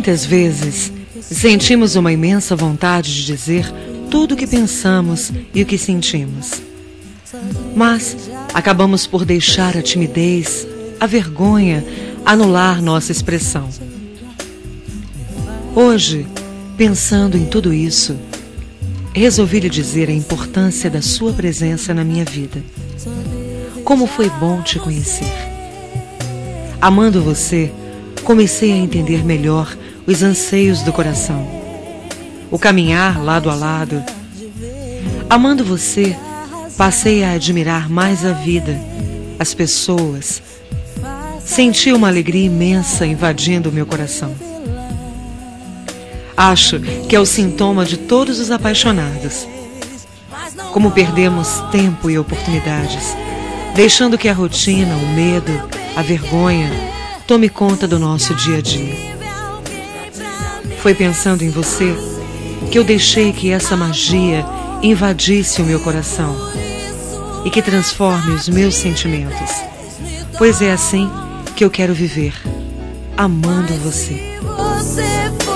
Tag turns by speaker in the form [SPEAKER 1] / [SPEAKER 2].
[SPEAKER 1] Muitas vezes sentimos uma imensa vontade de dizer tudo o que pensamos e o que sentimos. Mas acabamos por deixar a timidez, a vergonha, anular nossa expressão. Hoje, pensando em tudo isso, resolvi lhe dizer a importância da sua presença na minha vida. Como foi bom te conhecer. Amando você, comecei a entender melhor os anseios do coração, o caminhar lado a lado. Amando você, passei a admirar mais a vida, as pessoas. Senti uma alegria imensa invadindo o meu coração. Acho que é o sintoma de todos os apaixonados. Como perdemos tempo e oportunidades, deixando que a rotina, o medo, a vergonha tome conta do nosso dia a dia. Foi pensando em você que eu deixei que essa magia invadisse o meu coração e que transforme os meus sentimentos, pois é assim que eu quero viver, amando você.